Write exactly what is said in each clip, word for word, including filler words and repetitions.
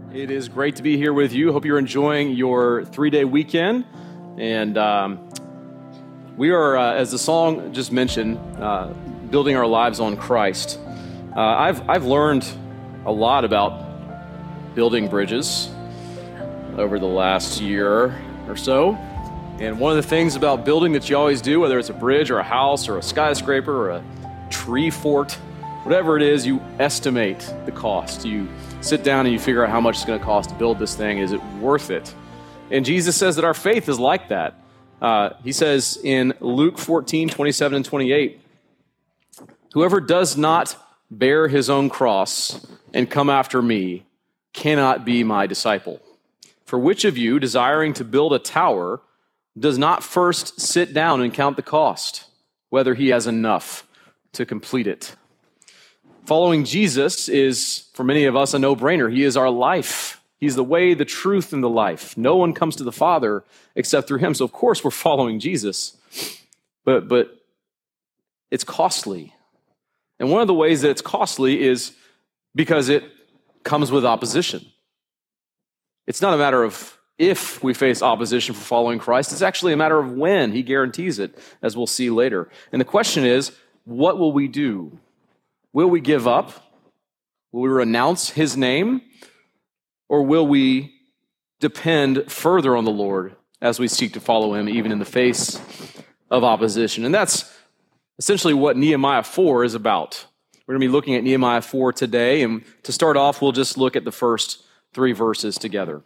It is great to be here with you. Hope you're enjoying your three-day weekend. And um, we are, uh, as the song just mentioned, uh, building our lives on Christ. Uh, I've I've learned a lot about building bridges over the last year or so. And one of the things about building that you always do, whether it's a bridge or a house or a skyscraper or a tree fort, whatever it is, you estimate the cost. You sit down and you figure out how much it's going to cost to build this thing. Is it worth it? And Jesus says that our faith is like that. Uh, he says in Luke fourteen, twenty-seven and twenty-eight, whoever does not bear his own cross and come after me cannot be my disciple. For which of you, desiring to build a tower, does not first sit down and count the cost, whether he has enough to complete it? Following Jesus is, for many of us, a no-brainer. He is our life. He's the way, the truth, and the life. No one comes to the Father except through him. So, of course, we're following Jesus. But, but it's costly. And one of the ways that it's costly is because it comes with opposition. It's not a matter of if we face opposition for following Christ. It's actually a matter of when. He guarantees it, as we'll see later. And the question is, what will we do? Will we give up? Will we renounce his name? Or will we depend further on the Lord as we seek to follow him, even in the face of opposition? And that's essentially what Nehemiah four is about. We're going to be looking at Nehemiah four today. And to start off, we'll just look at the first three verses together.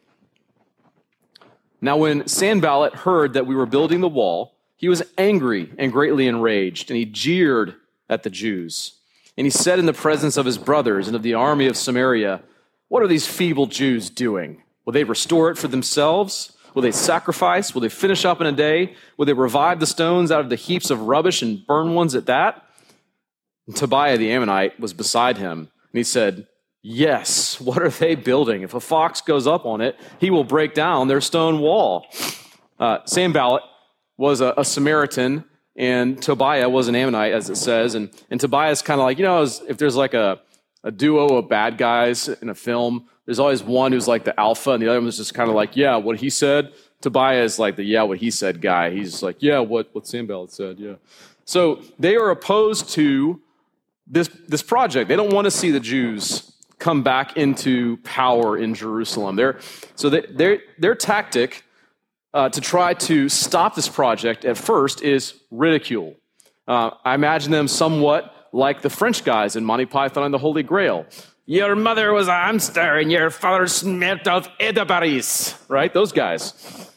Now, when Sanballat heard that we were building the wall, he was angry and greatly enraged, and he jeered at the Jews. And he said in the presence of his brothers and of the army of Samaria, what are these feeble Jews doing? Will they restore it for themselves? Will they sacrifice? Will they finish up in a day? Will they revive the stones out of the heaps of rubbish and burn ones at that? And Tobiah the Ammonite was beside him, and he said, yes, what are they building? If a fox goes up on it, he will break down their stone wall. Uh, Sanballat was a, a Samaritan, and Tobiah was an Ammonite, as it says. And, and Tobiah's kind of like, you know, if there's like a, a duo of bad guys in a film, there's always one who's like the alpha, and the other one's just kind of like, yeah, what he said. Tobiah is like the yeah, what he said guy. He's like, yeah, what, what Sanballat said, yeah. So they are opposed to this, this project. They don't want to see the Jews come back into power in Jerusalem. They're, so they, their their tactic uh, to try to stop this project at first is ridicule. Uh, I imagine them somewhat like the French guys in Monty Python and the Holy Grail. Your mother was a hamster and your father smelt of elderberries. Right? Those guys.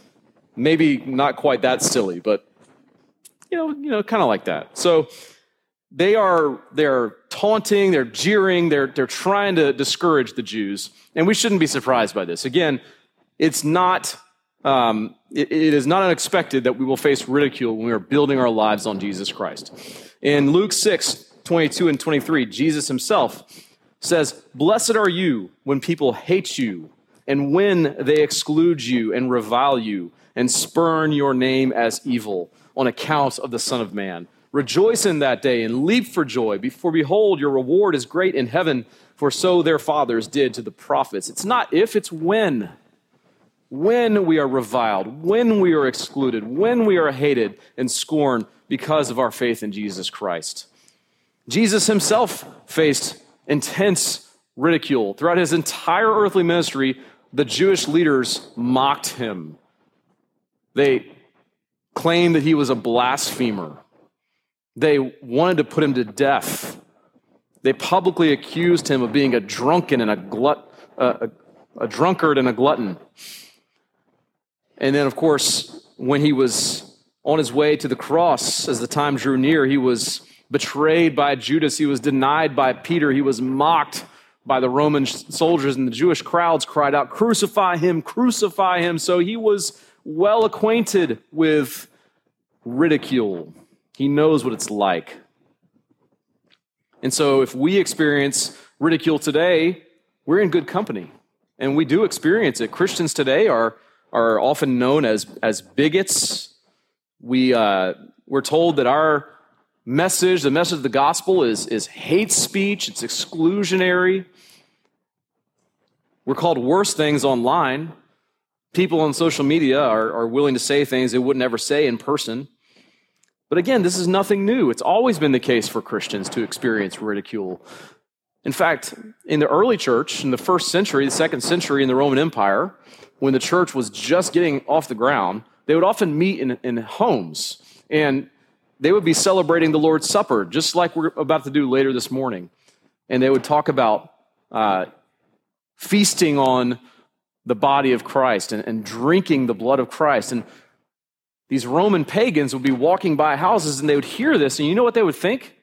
Maybe not quite that silly, but you know, you know, kind of like that. So They are they're taunting, they're jeering, they're they're trying to discourage the Jews, and we shouldn't be surprised by this. Again, it's not um, it, it is not unexpected that we will face ridicule when we are building our lives on Jesus Christ. In Luke six, twenty-two and twenty-three, Jesus himself says, "Blessed are you when people hate you, and when they exclude you and revile you and spurn your name as evil on account of the Son of Man. Rejoice in that day and leap for joy, for behold, your reward is great in heaven, for so their fathers did to the prophets." It's not if, it's when. When we are reviled, when we are excluded, when we are hated and scorned because of our faith in Jesus Christ. Jesus himself faced intense ridicule. Throughout his entire earthly ministry, the Jewish leaders mocked him. They claimed that he was a blasphemer. They wanted to put him to death. They publicly accused him of being a drunken and a glut, uh, a, a drunkard and a glutton. And then, of course, when he was on his way to the cross, as the time drew near, he was betrayed by Judas. He was denied by Peter. He was mocked by the Roman soldiers, and the Jewish crowds cried out, "Crucify him, crucify him." So he was well acquainted with ridicule. He knows what it's like. And so if we experience ridicule today, we're in good company. And we do experience it. Christians today are, are often known as, as bigots. We, uh, we're told that our message, the message of the gospel is, is hate speech, it's exclusionary. We're called worse things online. People on social media are, are willing to say things they wouldn't ever say in person. But again, this is nothing new. It's always been the case for Christians to experience ridicule. In fact, in the early church, in the first century, the second century in the Roman Empire, when the church was just getting off the ground, they would often meet in, in homes, and they would be celebrating the Lord's Supper, just like we're about to do later this morning. And they would talk about uh, feasting on the body of Christ and, and drinking the blood of Christ. And these Roman pagans would be walking by houses, and they would hear this, and you know what they would think?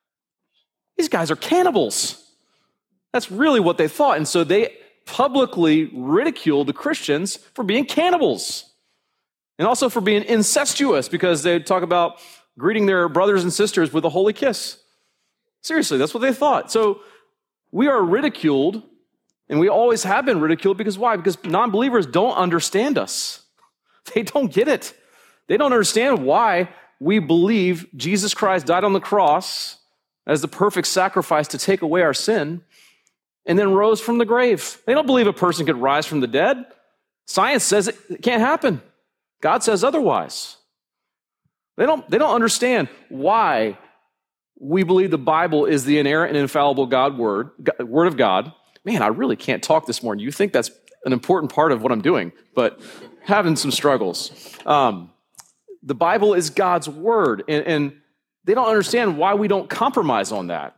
These guys are cannibals. That's really what they thought. And so they publicly ridiculed the Christians for being cannibals and also for being incestuous, because they'd talk about greeting their brothers and sisters with a holy kiss. Seriously, that's what they thought. So we are ridiculed, and we always have been ridiculed, because why? Because non-believers don't understand us. They don't get it. They don't understand why we believe Jesus Christ died on the cross as the perfect sacrifice to take away our sin, and then rose from the grave. They don't believe a person could rise from the dead. Science says it can't happen. God says otherwise. They don't, they don't understand why we believe the Bible is the inerrant and infallible God word, God, word of God. Man, I really can't talk this morning. You think that's an important part of what I'm doing, but having some struggles. Um, the Bible is God's word, and, and they don't understand why we don't compromise on that.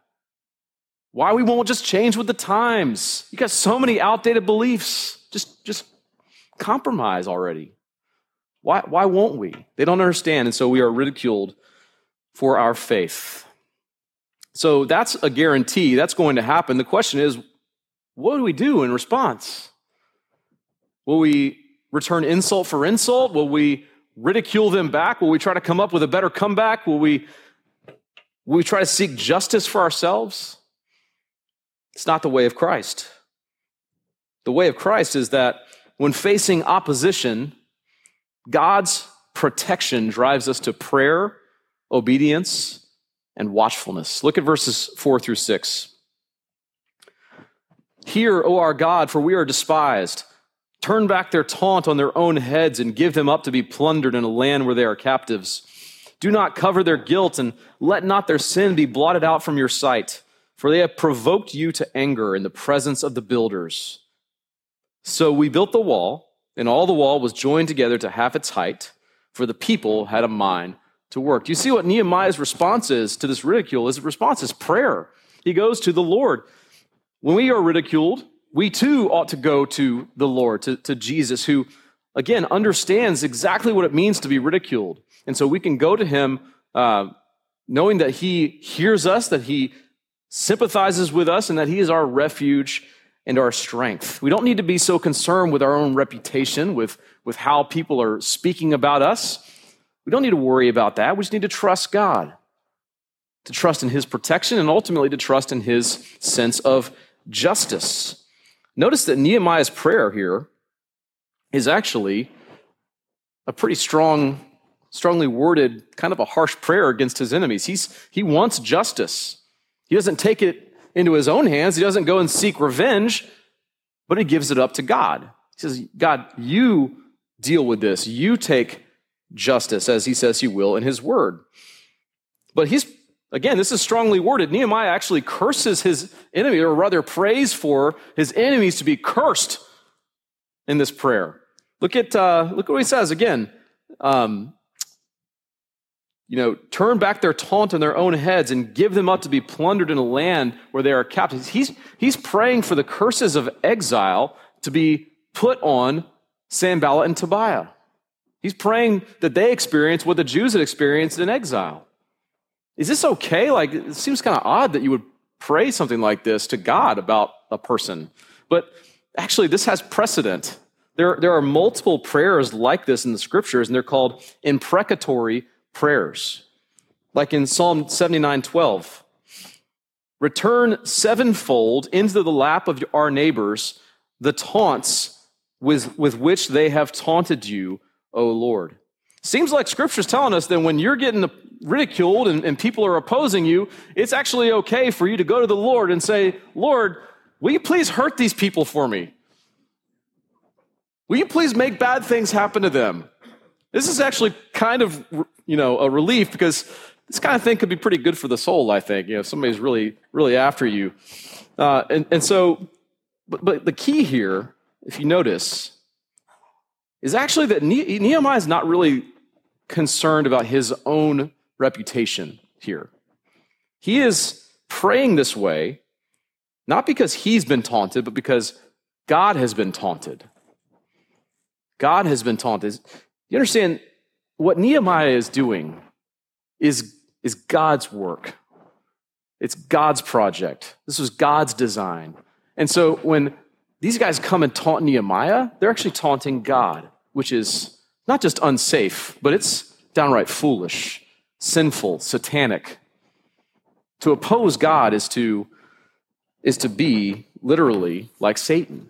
Why we won't just change with the times. You got so many outdated beliefs. Just, just compromise already. Why, why won't we? They don't understand, and so we are ridiculed for our faith. So that's a guarantee. That's going to happen. The question is, what do we do in response? Will we return insult for insult? Will we ridicule them back? Will we try to come up with a better comeback? Will we, will we try to seek justice for ourselves? It's not the way of Christ. The way of Christ is that when facing opposition, God's protection drives us to prayer, obedience, and watchfulness. Look at verses four through six. Hear, O our God, for we are despised. Turn back their taunt on their own heads and give them up to be plundered in a land where they are captives. Do not cover their guilt, and let not their sin be blotted out from your sight. For they have provoked you to anger in the presence of the builders. So we built the wall, and all the wall was joined together to half its height, for the people had a mind to work. Do you see what Nehemiah's response is to this ridicule? His response is prayer. He goes to the Lord. When we are ridiculed, we too ought to go to the Lord, to, to Jesus, who, again, understands exactly what it means to be ridiculed. And so we can go to him uh, knowing that he hears us, that he sympathizes with us, and that he is our refuge and our strength. We don't need to be so concerned with our own reputation, with, with how people are speaking about us. We don't need to worry about that. We just need to trust God, to trust in his protection, and ultimately to trust in his sense of justice. Notice that Nehemiah's prayer here is actually a pretty strong, strongly worded, kind of a harsh prayer against his enemies. He's, he wants justice. He doesn't take it into his own hands. He doesn't go and seek revenge, but he gives it up to God. He says, God, you deal with this. You take justice, as he says he will in his word. But he's, again, this is strongly worded. Nehemiah actually curses his enemy, or rather prays for his enemies to be cursed in this prayer. Look at, uh, look what he says again. Um, You know, turn back their taunt on their own heads and give them up to be plundered in a land where they are captives. He's, he's praying for the curses of exile to be put on Sanballat and Tobiah. He's praying that they experience what the Jews had experienced in exile. Is this okay? Like, it seems kind of odd that you would pray something like this to God about a person. But actually, this has precedent. There, there are multiple prayers like this in the scriptures, and they're called imprecatory prayers, like in Psalm seventy-nine twelve. Return sevenfold into the lap of our neighbors the taunts with, with which they have taunted you, O Lord. Seems like Scripture's telling us that when you're getting ridiculed and, and people are opposing you, it's actually okay for you to go to the Lord and say, Lord, will you please hurt these people for me? Will you please make bad things happen to them? This is actually kind of, you know, a relief because this kind of thing could be pretty good for the soul, I think. You know, if somebody's really, really after you. Uh, and, and so, but, but the key here, if you notice, is actually that ne- Nehemiah is not really concerned about his own reputation here. He is praying this way, not because he's been taunted, but because God has been taunted. God has been taunted. You understand, what Nehemiah is doing is, is God's work. It's God's project. This was God's design. And so when these guys come and taunt Nehemiah, they're actually taunting God, which is not just unsafe, but it's downright foolish, sinful, satanic. To oppose God is to, is to be literally like Satan.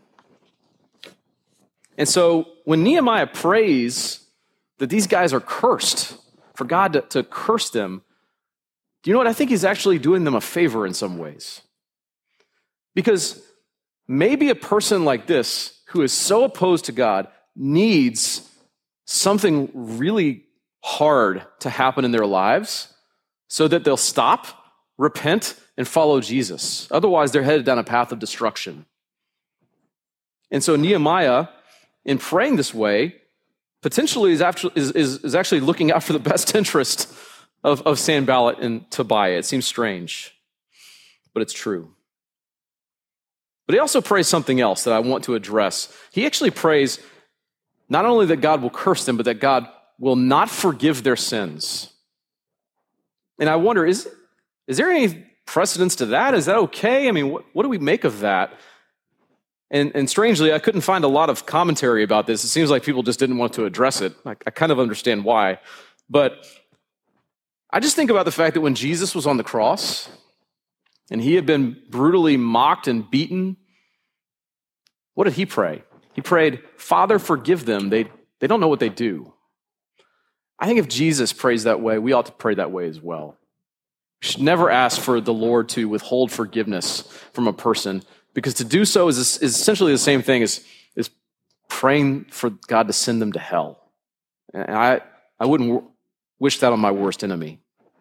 And so when Nehemiah prays that these guys are cursed, for God to, to curse them, do you know what? I think he's actually doing them a favor in some ways. Because maybe a person like this, who is so opposed to God, needs something really hard to happen in their lives so that they'll stop, repent, and follow Jesus. Otherwise, they're headed down a path of destruction. And so Nehemiah, in praying this way, potentially is actually, is, is, is actually looking out for the best interest of, of Sanballat and Tobiah. It seems strange, but it's true. But he also prays something else that I want to address. He actually prays not only that God will curse them, but that God will not forgive their sins. And I wonder, is, is there any precedence to that? Is that okay? I mean, what, what do we make of that? And, and strangely, I couldn't find a lot of commentary about this. It seems like people just didn't want to address it. I, I kind of understand why. But I just think about the fact that when Jesus was on the cross and he had been brutally mocked and beaten, what did he pray? He prayed, Father, forgive them. They, they don't know what they do. I think if Jesus prays that way, we ought to pray that way as well. We should never ask for the Lord to withhold forgiveness from a person, because to do so is, is essentially the same thing as, as praying for God to send them to hell. And I, I wouldn't w- wish that on my worst enemy.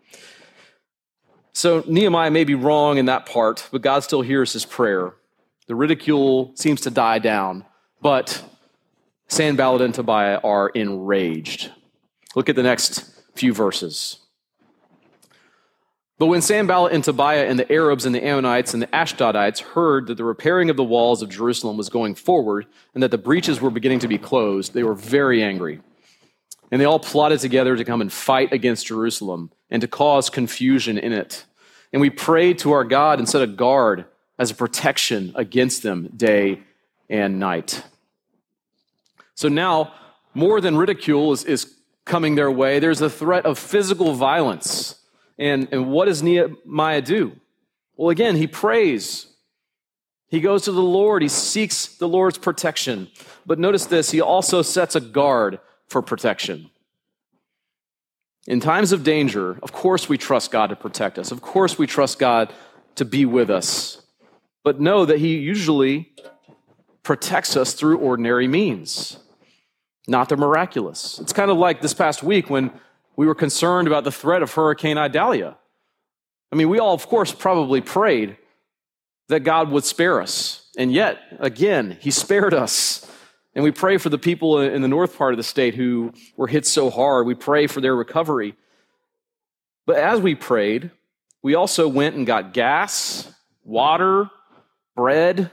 So Nehemiah may be wrong in that part, but God still hears his prayer. The ridicule seems to die down, but Sanballat and Tobiah are enraged. Look at the next few verses. But when Sanballat and Tobiah and the Arabs and the Ammonites and the Ashdodites heard that the repairing of the walls of Jerusalem was going forward and that the breaches were beginning to be closed, they were very angry. And they all plotted together to come and fight against Jerusalem and to cause confusion in it. And we prayed to our God and set a guard as a protection against them day and night. So now, more than ridicule is, is coming their way, there's a threat of physical violence. And, and what does Nehemiah do? Well, again, he prays. He goes to the Lord. He seeks the Lord's protection. But notice this, he also sets a guard for protection. In times of danger, of course we trust God to protect us. Of course we trust God to be with us. But know that he usually protects us through ordinary means, not the miraculous. It's kind of like this past week when we were concerned about the threat of Hurricane Idalia. I mean, we all, of course, probably prayed that God would spare us. And yet, again, he spared us. And we pray for the people in the north part of the state who were hit so hard. We pray for their recovery. But as we prayed, we also went and got gas, water, bread,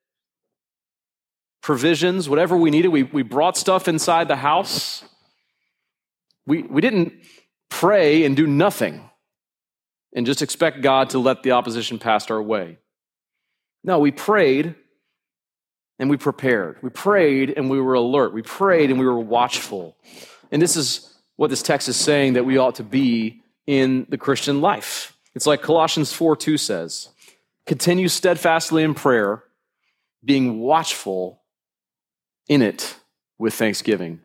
provisions, whatever we needed. We, we brought stuff inside the house. We, we didn't pray and do nothing and just expect God to let the opposition pass our way. No, we prayed and we prepared. We prayed and we were alert. We prayed and we were watchful. And this is what this text is saying that we ought to be in the Christian life. It's like Colossians four two says, continue steadfastly in prayer, being watchful in it with thanksgiving.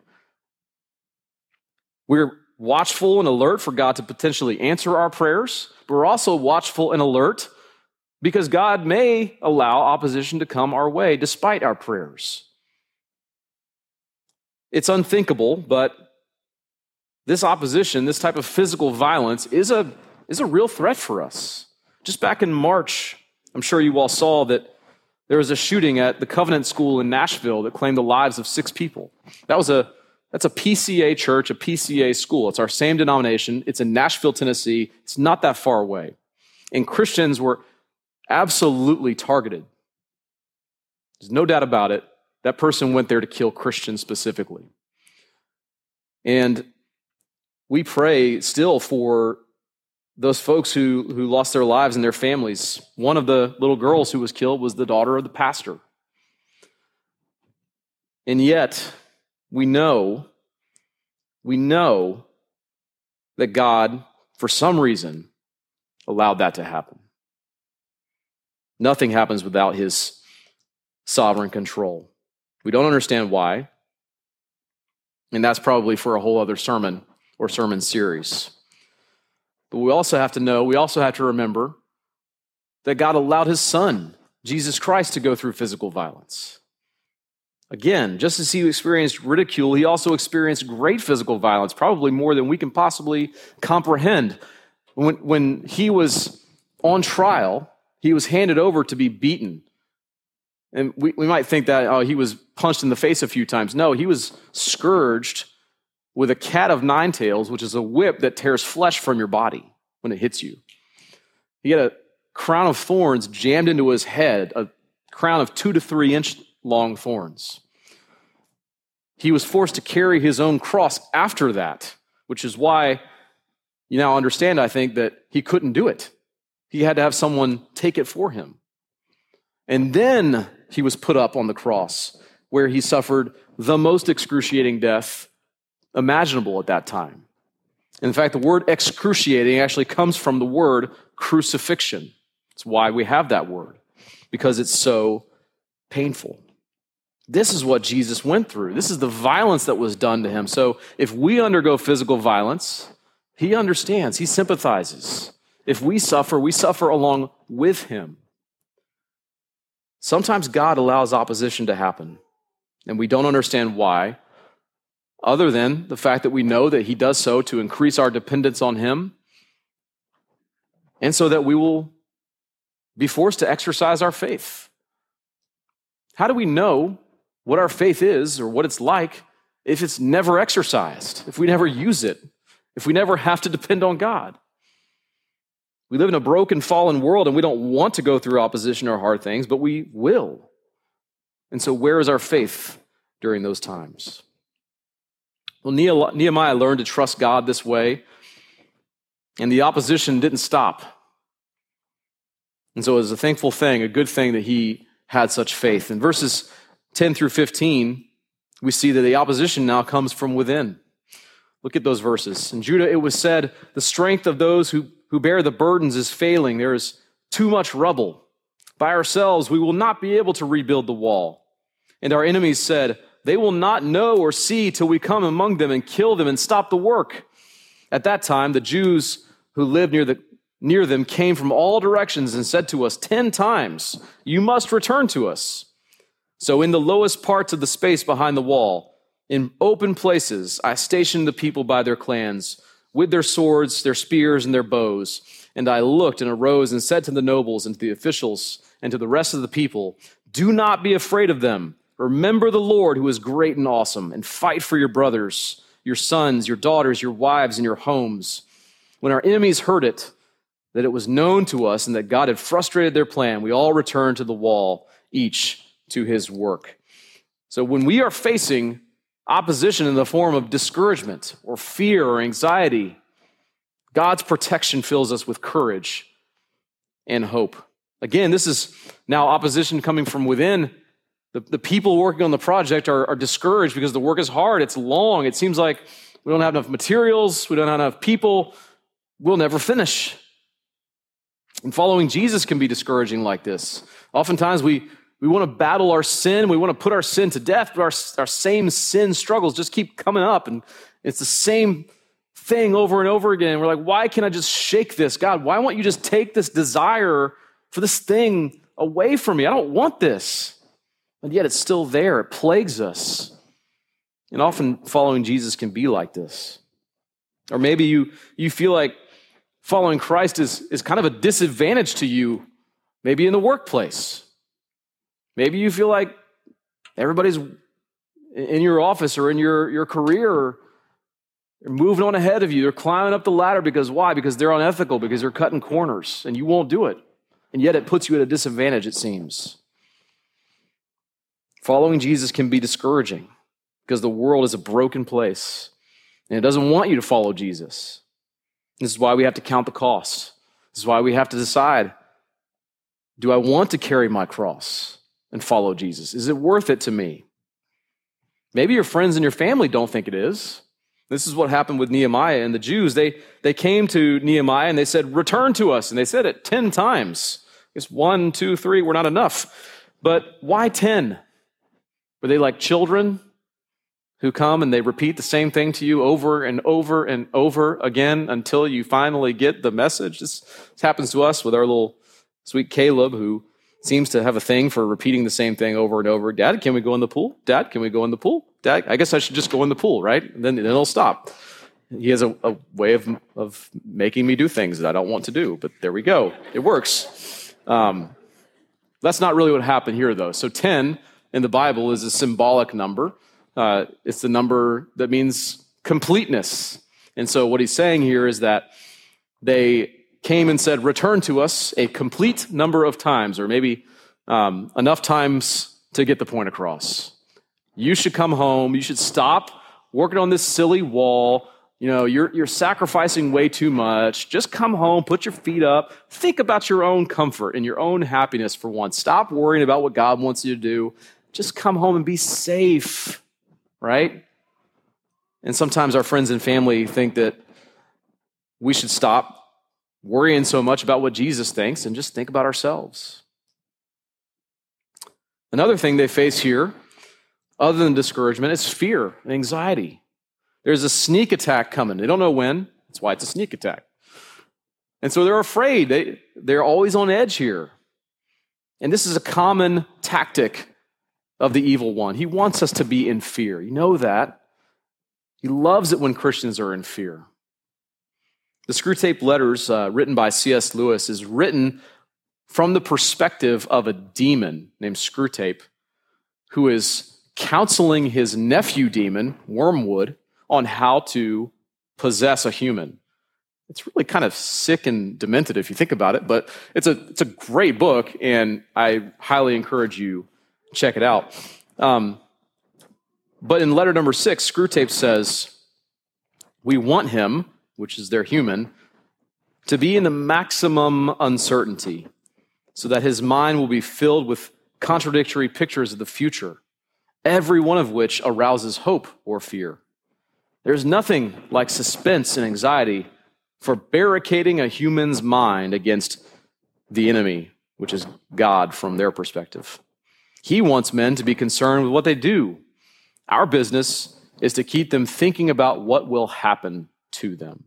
We're watchful and alert for God to potentially answer our prayers, but we're also watchful and alert because God may allow opposition to come our way despite our prayers. It's unthinkable, but this opposition, this type of physical violence is a, is a real threat for us. Just back in March, I'm sure you all saw that there was a shooting at the Covenant School in Nashville that claimed the lives of six people. That was a That's a P C A church, a P C A school. It's our same denomination. It's in Nashville, Tennessee. It's not that far away. And Christians were absolutely targeted. There's no doubt about it. That person went there to kill Christians specifically. And we pray still for those folks who, who lost their lives and their families. One of the little girls who was killed was the daughter of the pastor. And yet, we know, we know that God, for some reason, allowed that to happen. Nothing happens without his sovereign control. We don't understand why, and that's probably for a whole other sermon or sermon series. But we also have to know, we also have to remember that God allowed his son, Jesus Christ, to go through physical violence. Again, just as he experienced ridicule, he also experienced great physical violence, probably more than we can possibly comprehend. When, when he was on trial, he was handed over to be beaten. And we, we might think that oh, he was punched in the face a few times. No, he was scourged with a cat of nine tails, which is a whip that tears flesh from your body when it hits you. He had a crown of thorns jammed into his head, a crown of two to three inch long thorns. He was forced to carry his own cross after that, which is why you now understand, I think, that he couldn't do it. He had to have someone take it for him. And then he was put up on the cross, where he suffered the most excruciating death imaginable at that time. In fact, the word excruciating actually comes from the word crucifixion. That's why we have that word, because it's so painful. This is what Jesus went through. This is the violence that was done to him. So if we undergo physical violence, he understands, he sympathizes. If we suffer, we suffer along with him. Sometimes God allows opposition to happen, and we don't understand why, other than the fact that we know that he does so to increase our dependence on him, and so that we will be forced to exercise our faith. How do we know what our faith is or what it's like if it's never exercised, if we never use it, if we never have to depend on God? We live in a broken, fallen world, and we don't want to go through opposition or hard things, but we will. And so where is our faith during those times? Well, Nehemiah learned to trust God this way, and the opposition didn't stop. And so it was a thankful thing, a good thing that he had such faith. In verses ten through fifteen, we see that the opposition now comes from within. Look at those verses. In Judah, it was said, the strength of those who, who bear the burdens is failing. There is too much rubble. By ourselves, we will not be able to rebuild the wall. And our enemies said, they will not know or see till we come among them and kill them and stop the work. At that time, the Jews who lived near the near them came from all directions and said to us ten times, you must return to us. So in the lowest parts of the space behind the wall, in open places, I stationed the people by their clans, with their swords, their spears, and their bows. And I looked and arose and said to the nobles and to the officials and to the rest of the people, do not be afraid of them. Remember the Lord who is great and awesome, and fight for your brothers, your sons, your daughters, your wives, and your homes. When our enemies heard it, that it was known to us and that God had frustrated their plan, we all returned to the wall, each to his work. So when we are facing opposition in the form of discouragement or fear or anxiety, God's protection fills us with courage and hope. Again, this is now opposition coming from within. The, the people working on the project are, are discouraged because the work is hard, it's long, it seems like we don't have enough materials, we don't have enough people, we'll never finish. And following Jesus can be discouraging like this. Oftentimes we, we want to battle our sin, we want to put our sin to death, but our, our same sin struggles just keep coming up, and it's the same thing over and over again. We're like, why can't I just shake this? God, why won't you just take this desire for this thing away from me? I don't want this. And yet it's still there. It plagues us. And often following Jesus can be like this. Or maybe you, you feel like following Christ is, is kind of a disadvantage to you, maybe in the workplace. Maybe you feel like everybody's in your office or in your, your career they're moving on ahead of you. They're climbing up the ladder because why? Because they're unethical, because they're cutting corners, and you won't do it. And yet it puts you at a disadvantage, it seems. Following Jesus can be discouraging because the world is a broken place, and it doesn't want you to follow Jesus. This is why we have to count the cost. This is why we have to decide, do I want to carry my cross and follow Jesus? Is it worth it to me? Maybe your friends and your family don't think it is. This is what happened with Nehemiah and the Jews. They, they came to Nehemiah and they said, return to us. And they said it ten times. It's one, two, three, we're not enough. But why ten? Were they like children who come and they repeat the same thing to you over and over and over again until you finally get the message? This, this happens to us with our little sweet Caleb, who seems to have a thing for repeating the same thing over and over. Dad, can we go in the pool? Dad, can we go in the pool? Dad, I guess I should just go in the pool, right? And then, then it'll stop. He has a, a way of, of making me do things that I don't want to do, but there we go. It works. Um, that's not really what happened here, though. So ten in the Bible is a symbolic number. Uh, it's the number that means completeness. And so what he's saying here is that they came and said, return to us a complete number of times, or maybe um, enough times to get the point across. You should come home. You should stop working on this silly wall. You know, you're, you're sacrificing way too much. Just come home, put your feet up, think about your own comfort and your own happiness for once. Stop worrying about what God wants you to do. Just come home and be safe, right? And sometimes our friends and family think that we should stop worrying so much about what Jesus thinks and just think about ourselves. Another thing they face here, other than discouragement, is fear and anxiety. There's a sneak attack coming. They don't know when. That's why it's a sneak attack. And so they're afraid. They, they're always on edge here. And this is a common tactic of the evil one. He wants us to be in fear. You know that. He loves it when Christians are in fear. The Screwtape Letters, uh, written by C S Lewis, is written from the perspective of a demon named Screwtape, who is counseling his nephew demon, Wormwood, on how to possess a human. It's really kind of sick and demented if you think about it, but it's a it's a great book, and I highly encourage you to check it out. Um, but in letter number six, Screwtape says, we want him, which is their human, to be in the maximum uncertainty so that his mind will be filled with contradictory pictures of the future, every one of which arouses hope or fear. There's nothing like suspense and anxiety for barricading a human's mind against the enemy, which is God from their perspective. He wants men to be concerned with what they do. Our business is to keep them thinking about what will happen to them.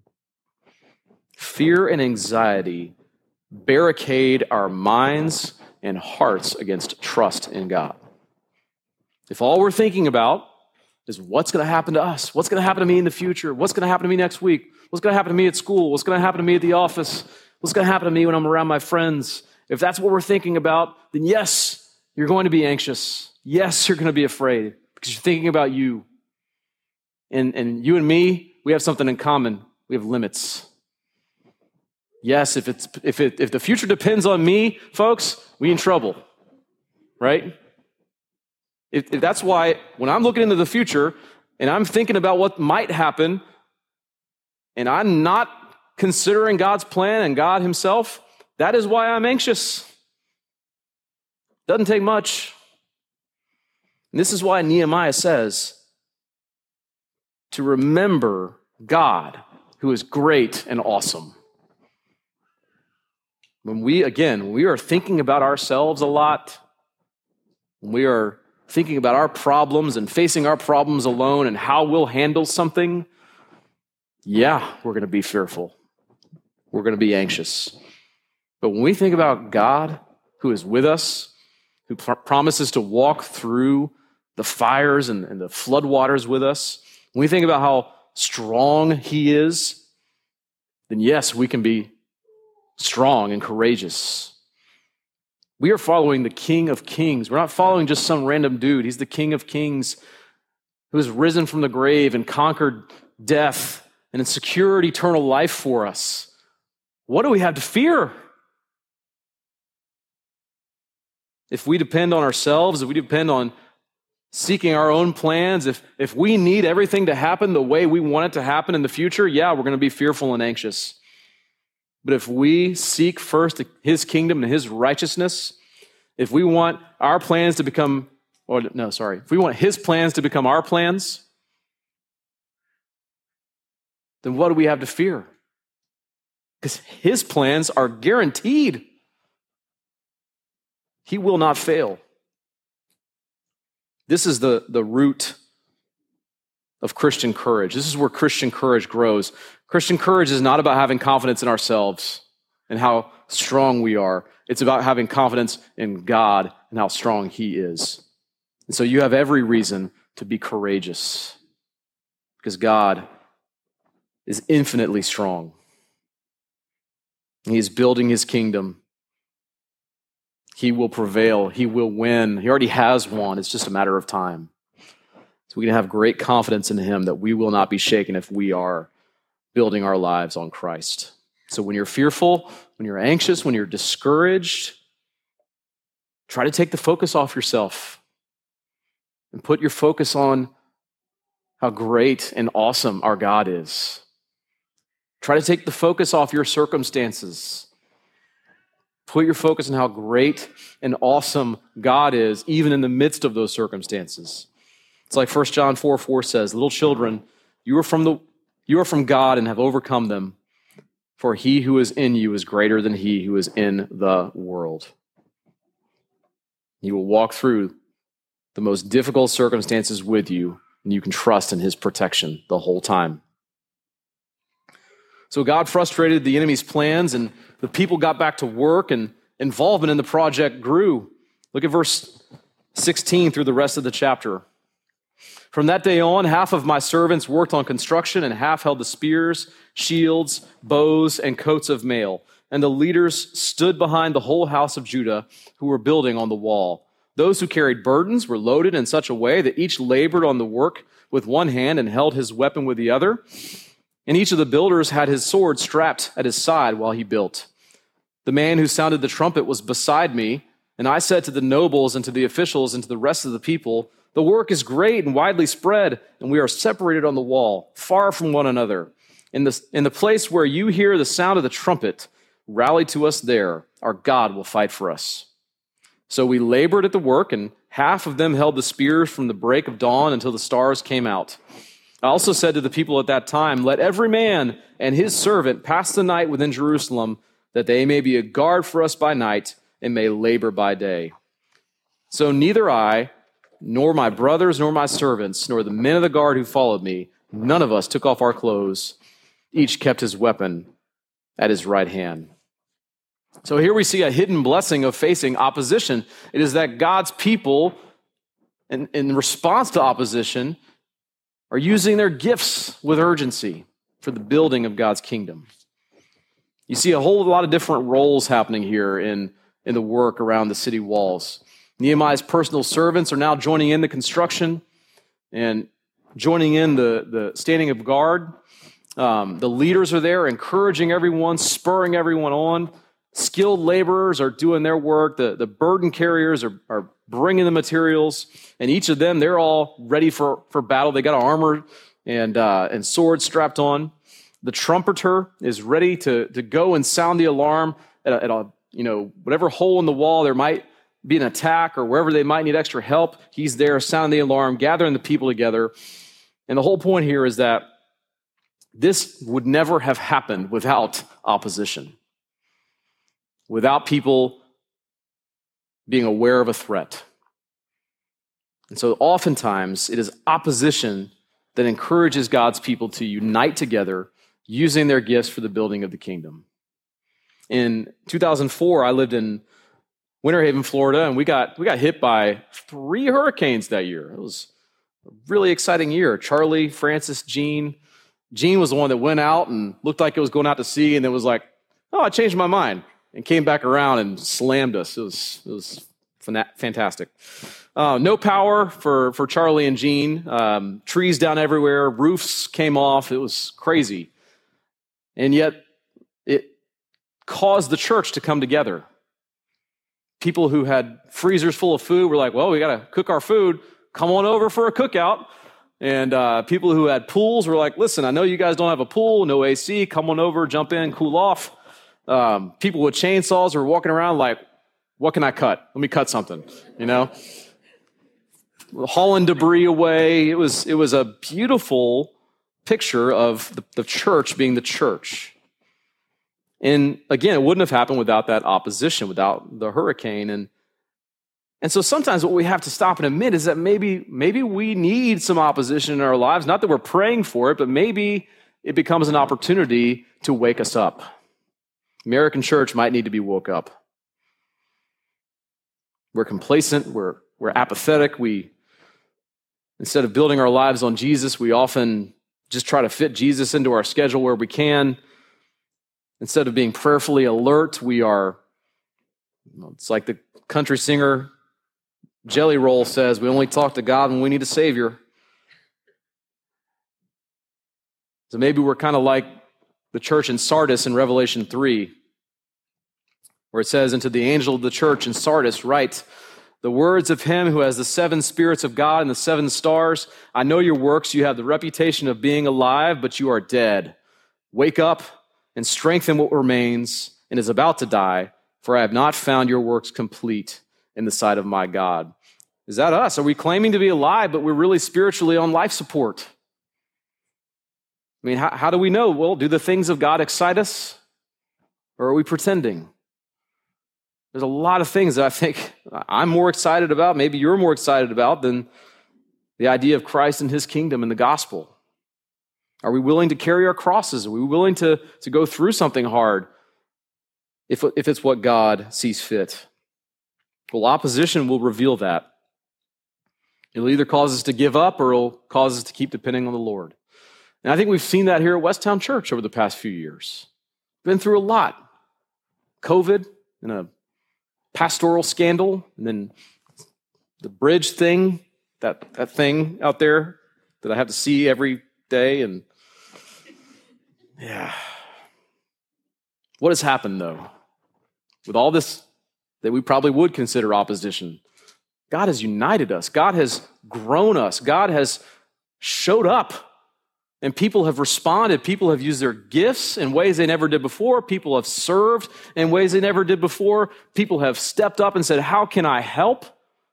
Fear and anxiety barricade our minds and hearts against trust in God. If all we're thinking about is what's going to happen to us, what's going to happen to me in the future, what's going to happen to me next week, what's going to happen to me at school, what's going to happen to me at the office, what's going to happen to me when I'm around my friends, if that's what we're thinking about, then yes, you're going to be anxious. Yes, you're going to be afraid because you're thinking about you. And, and you and me, we have something in common. We have limits. Yes, if it's if it if the future depends on me, folks, we in trouble, right? If, if that's why when I'm looking into the future and I'm thinking about what might happen, and I'm not considering God's plan and God Himself, that is why I'm anxious. Doesn't take much. And this is why Nehemiah says to remember God, who is great and awesome. When we, again, when we are thinking about ourselves a lot, when we are thinking about our problems and facing our problems alone and how we'll handle something, yeah, we're going to be fearful. We're going to be anxious. But when we think about God, who is with us, who pr- promises to walk through the fires and, and the floodwaters with us, when we think about how strong he is, then yes, we can be strong and courageous. We are following the King of Kings. We're not following just some random dude. He's the King of Kings who has risen from the grave and conquered death and secured eternal life for us. What do we have to fear? If we depend on ourselves, if we depend on seeking our own plans, if, if we need everything to happen the way we want it to happen in the future, yeah, we're going to be fearful and anxious. But if we seek first his kingdom and his righteousness, if we want our plans to become, or no, sorry, if we want his plans to become our plans, then what do we have to fear? Because his plans are guaranteed. He will not fail. This is the, the root of Christian courage. This is where Christian courage grows. Christian courage is not about having confidence in ourselves and how strong we are. It's about having confidence in God and how strong he is. And so you have every reason to be courageous because God is infinitely strong. He is building his kingdom. He will prevail. He will win. He already has won. It's just a matter of time. So we can have great confidence in him that we will not be shaken if we are building our lives on Christ. So when you're fearful, when you're anxious, when you're discouraged, try to take the focus off yourself and put your focus on how great and awesome our God is. Try to take the focus off your circumstances. Put your focus on how great and awesome God is, even in the midst of those circumstances. It's like First John four four says, little children, you are from the you are from God and have overcome them, for he who is in you is greater than he who is in the world. He will walk through the most difficult circumstances with you, and you can trust in his protection the whole time. So God frustrated the enemy's plans, and the people got back to work, and involvement in the project grew. Look at verse sixteen through the rest of the chapter. From that day on, half of my servants worked on construction, and half held the spears, shields, bows, and coats of mail. And the leaders stood behind the whole house of Judah who were building on the wall. Those who carried burdens were loaded in such a way that each labored on the work with one hand and held his weapon with the other. And each of the builders had his sword strapped at his side while he built. The man who sounded the trumpet was beside me, and I said to the nobles and to the officials and to the rest of the people, the work is great and widely spread, and we are separated on the wall, far from one another. In the, in the place where you hear the sound of the trumpet, rally to us there. Our God will fight for us. So we labored at the work, and half of them held the spears from the break of dawn until the stars came out. I also said to the people at that time, let every man and his servant pass the night within Jerusalem, that they may be a guard for us by night and may labor by day. So neither I, nor my brothers, nor my servants, nor the men of the guard who followed me, none of us took off our clothes. Each kept his weapon at his right hand. So here we see a hidden blessing of facing opposition. It is that God's people, in, in response to opposition, are using their gifts with urgency for the building of God's kingdom. You see a whole lot of different roles happening here in, in the work around the city walls. Nehemiah's personal servants are now joining in the construction and joining in the, the standing of guard. Um, the leaders are there encouraging everyone, spurring everyone on. Skilled laborers are doing their work. The, the burden carriers are, are bringing the materials. And each of them, they're all ready for, for battle. They got armor and, uh, and swords strapped on. The trumpeter is ready to, to go and sound the alarm at a, at a, you know, whatever hole in the wall there might be an attack or wherever they might need extra help. He's there sounding the alarm, gathering the people together. And the whole point here is that this would never have happened without opposition, without people being aware of a threat. And so oftentimes it is opposition that encourages God's people to unite together using their gifts for the building of the kingdom. In two thousand four, I lived in Winter Haven, Florida, and we got we got hit by three hurricanes that year. It was a really exciting year. Charlie, Francis, Gene. Gene was the one that went out and looked like it was going out to sea, and then was like, "Oh, I changed my mind," and came back around and slammed us. It was it was fantastic. Uh, no power for for Charlie and Gene. Um, trees down everywhere. Roofs came off. It was crazy, and yet it caused the church to come together. People who had freezers full of food were like, well, we got to cook our food. Come on over for a cookout. And uh, people who had pools were like, listen, I know you guys don't have a pool, no A C. Come on over, jump in, cool off. Um, people with chainsaws were walking around like, what can I cut? Let me cut something, you know? Hauling debris away. It was, it was a beautiful picture of the, the church being the church. And again, it wouldn't have happened without that opposition, without the hurricane. And, and so sometimes what we have to stop and admit is that maybe, maybe we need some opposition in our lives. Not that we're praying for it, but maybe it becomes an opportunity to wake us up. American church might need to be woke up. We're complacent. We're, we're apathetic. We, instead of building our lives on Jesus, we often just try to fit Jesus into our schedule where we can. Instead of being prayerfully alert, we are, it's like the country singer Jelly Roll says, we only talk to God when we need a Savior. So maybe we're kind of like the church in Sardis in Revelation three, where it says, "And to the angel of the church in Sardis write, the words of him who has the seven spirits of God and the seven stars. I know your works. You have the reputation of being alive, but you are dead. Wake up and strengthen what remains and is about to die, for I have not found your works complete in the sight of my God." Is that us? Are we claiming to be alive, but we're really spiritually on life support? I mean, how, how do we know? Well, do the things of God excite us, or are we pretending? There's a lot of things that I think I'm more excited about, maybe you're more excited about, than the idea of Christ and his kingdom and the gospel. Are we willing to carry our crosses? Are we willing to, to go through something hard if, if it's what God sees fit? Well, opposition will reveal that. It'll either cause us to give up or it'll cause us to keep depending on the Lord. And I think we've seen that here at Westtown Church over the past few years. Been through a lot. COVID and a pastoral scandal, and then the bridge thing, that, that thing out there that I have to see every day, and yeah. What has happened, though? With all this that we probably would consider opposition, God has united us. God has grown us. God has showed up, and people have responded. People have used their gifts in ways they never did before. People have served in ways they never did before. People have stepped up and said, how can I help?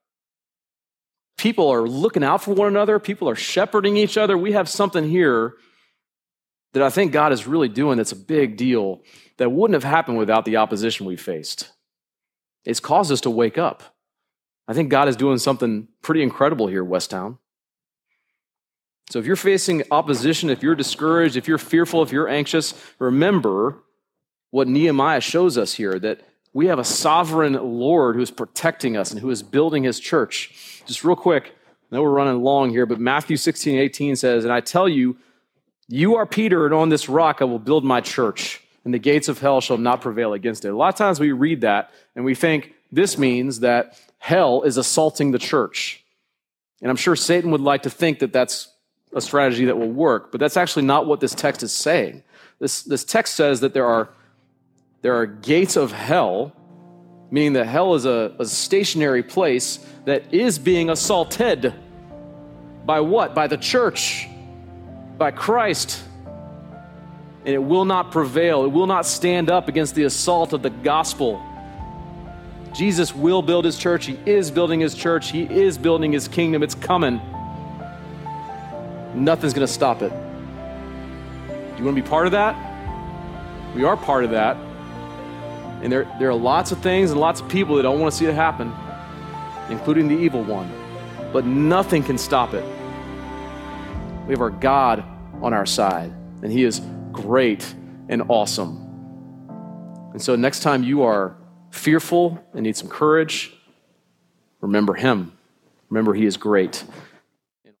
People are looking out for one another. People are shepherding each other. We have something here that I think God is really doing that's a big deal that wouldn't have happened without the opposition we faced. It's caused us to wake up. I think God is doing something pretty incredible here at Westtown. So if you're facing opposition, if you're discouraged, if you're fearful, if you're anxious, remember what Nehemiah shows us here, that we have a sovereign Lord who is protecting us and who is building his church. Just real quick, I know we're running long here, but Matthew sixteen eighteen says, "And I tell you, you are Peter, and on this rock I will build my church, and the gates of hell shall not prevail against it." A lot of times we read that, and we think this means that hell is assaulting the church. And I'm sure Satan would like to think that that's a strategy that will work, but that's actually not what this text is saying. This, this text says that there are, there are gates of hell, meaning that hell is a, a stationary place that is being assaulted. By what? By the church, by Christ. And it will not prevail. It will not stand up against the assault of the gospel. Jesus will build his church. He is building his church. He is building his kingdom. It's coming. Nothing's going to stop it. Do you want to be part of that? We are part of that. And there, there are lots of things and lots of people that don't want to see it happen, including the evil one. But nothing can stop it. We have our God on our side, and he is great and awesome. And so next time you are fearful and need some courage, remember him. Remember he is great.